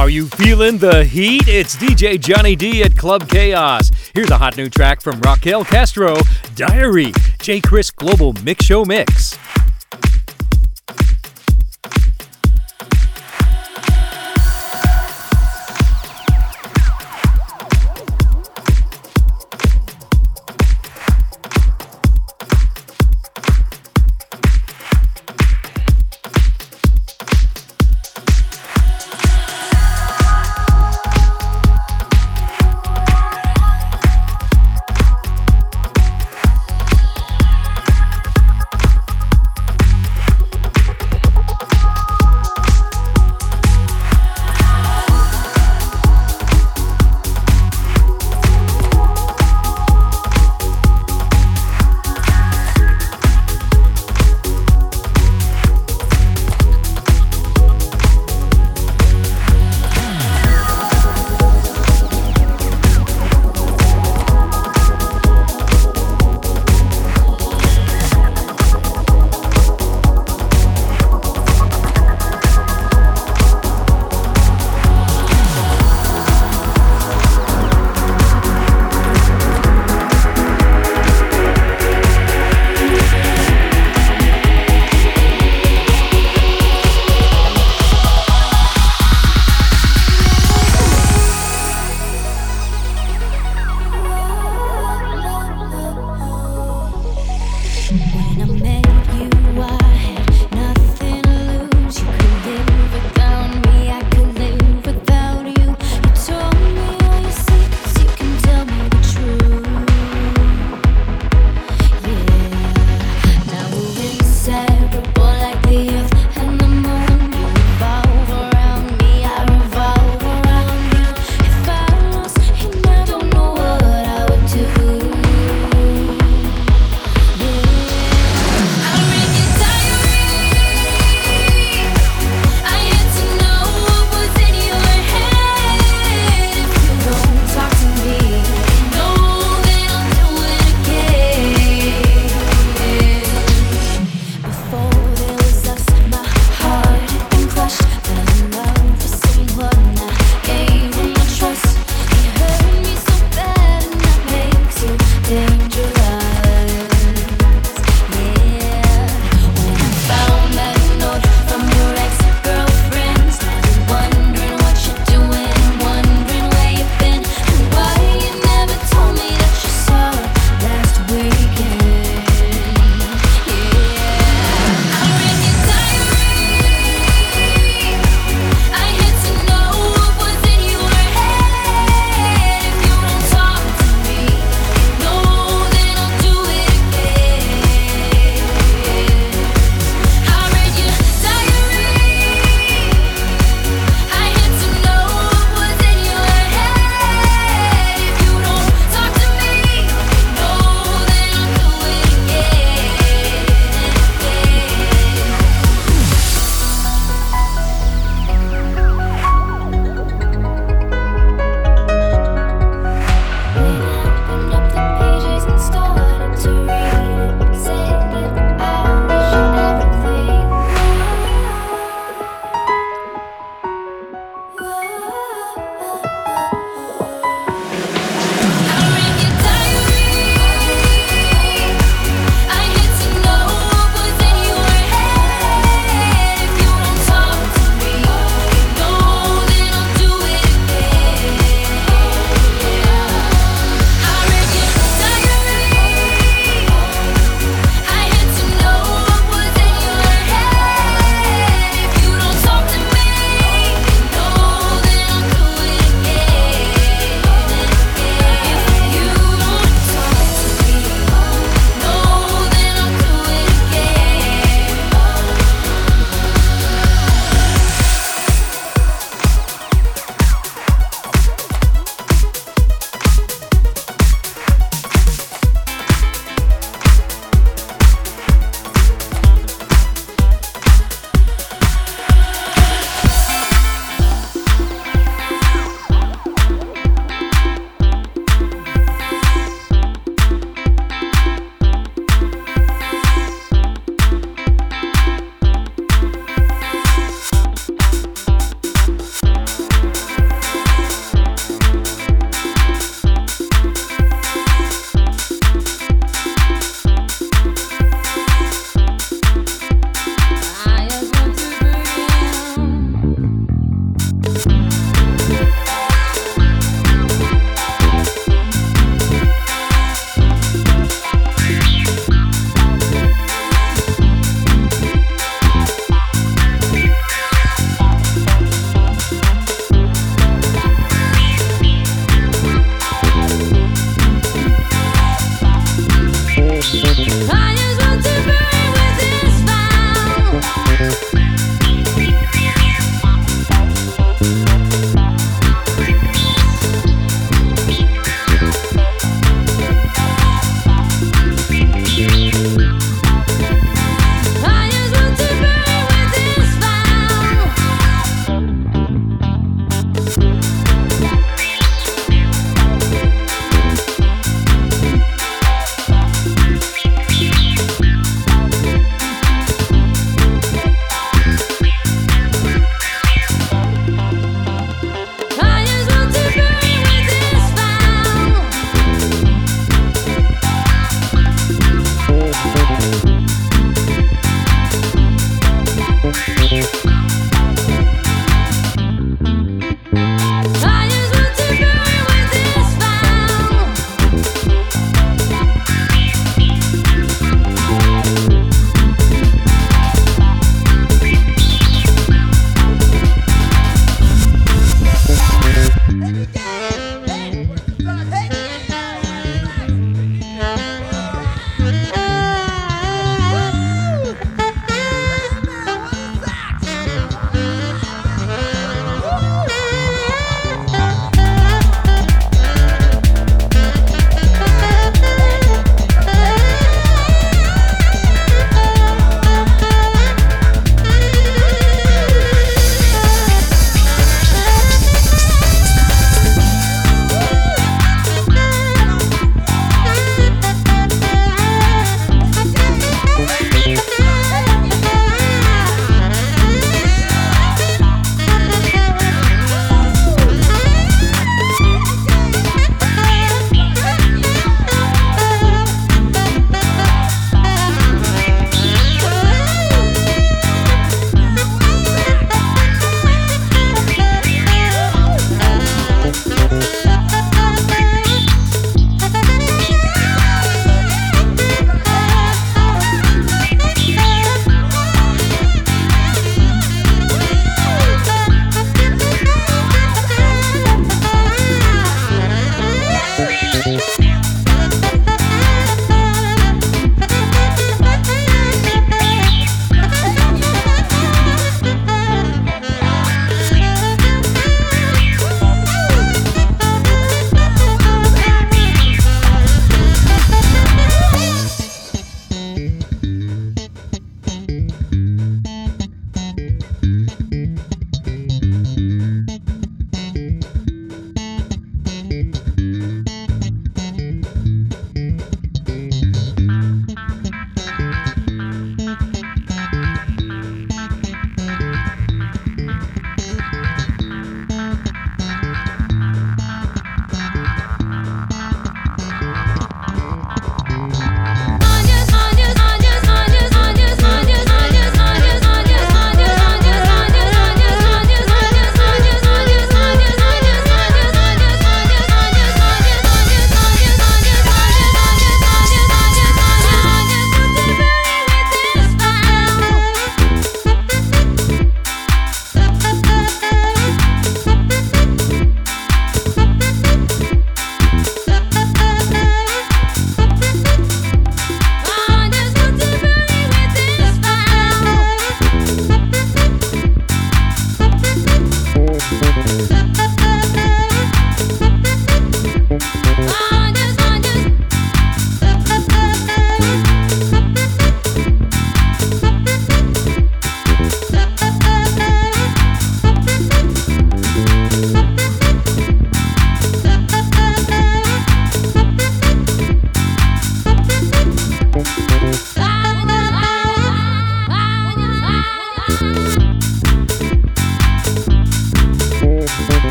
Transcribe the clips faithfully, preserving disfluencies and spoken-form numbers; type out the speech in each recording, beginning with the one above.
Are you feeling the heat? It's D J Johnny D at Club Chaos. Here's a hot new track from Raquel Castro, Diary, J. Chris Global Mix Show Mix.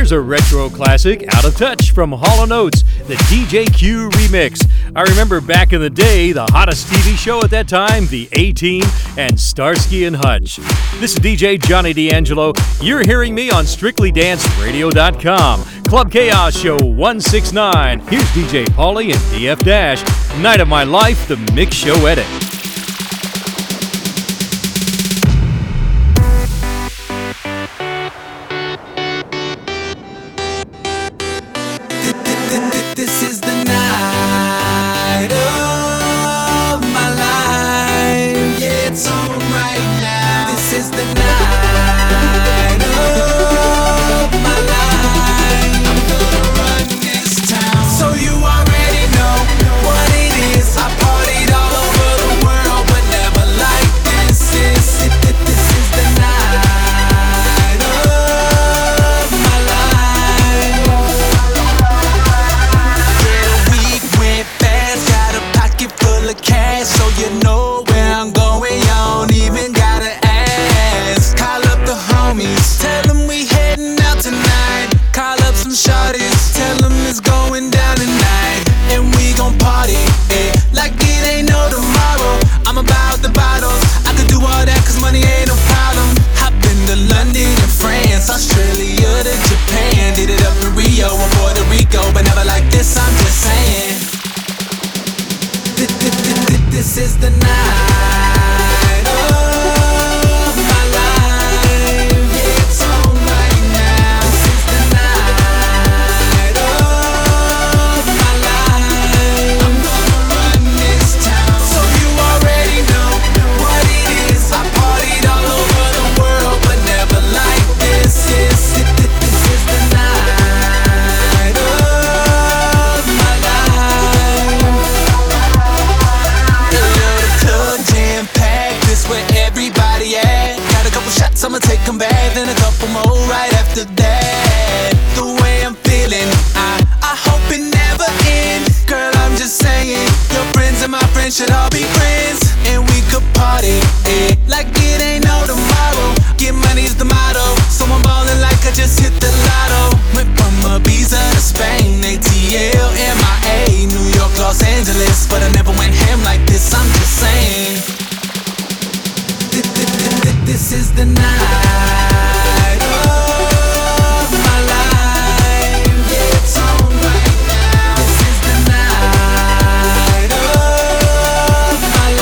Here's a retro classic, Out of Touch, from Hall and Oates, the D J Q remix. I remember back in the day, the hottest T V show at that time, The A-Team and Starsky and Hutch. This is D J Johnny D'Angelo. You're hearing me on Strictly Dance Radio dot com. Club Chaos Show one sixty-nine. Here's D J Paulie and D F Dash. Night of My Life, the Mix Show Edit. This is the night of my life. Yeah, it's on right now. This is the night of my life. I'm gonna run this town. So you already know what it is. I partied all over the world, but never like this. This, this is the night of my life. Cash, so you know where I'm going. You don't even gotta ask. Call up the homies, tell them we heading out tonight. Call up some shorties, tell them it's going down tonight. And we gon' party, eh, like it ain't no tomorrow. I'm about the bottles, I could do all that cause money ain't no problem. Hop into London and France, Australia to Japan. Did it up in Rio and Puerto Rico, but never like this, I'm just saying. This is the night of my life. Yeah, it's on right now. This is the night of my life. I'm gonna run this town. So you already know what it is. I partied all over the world, but never like this. Yes, this is the night of my life. Where everybody at. Got a couple shots, I'ma take them back. Then a couple more right after that. The way I'm feeling, I, I hope it never ends. Girl, I'm just saying, your friends and my friends should all be friends. And we could party, eh, like it ain't no tomorrow. Get money's the motto, so I'm ballin' like I just hit the lotto. Went from Ibiza to Spain, A T L, M I A, New York, Los Angeles. But I never went ham like this, I'm just saying. This is the night of my life. Yeah, it's on right now. This is the night of my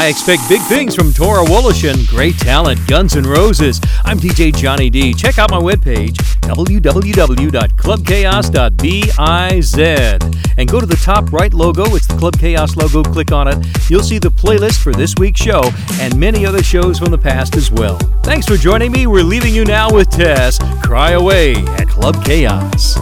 I expect big things from Tora Woloshin. Great talent, Guns N' Roses. I'm D J Johnny D. Check out my webpage, w w w dot club chaos dot biz, and go to the top right logo. It's the Club Chaos logo. Click on it. You'll see the playlist for this week's show and many other shows from the past as well. Thanks for joining me. We're leaving you now with Tess, Cry Away at Club Chaos.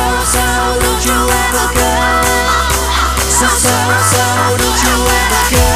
So, so, so, don't you ever go.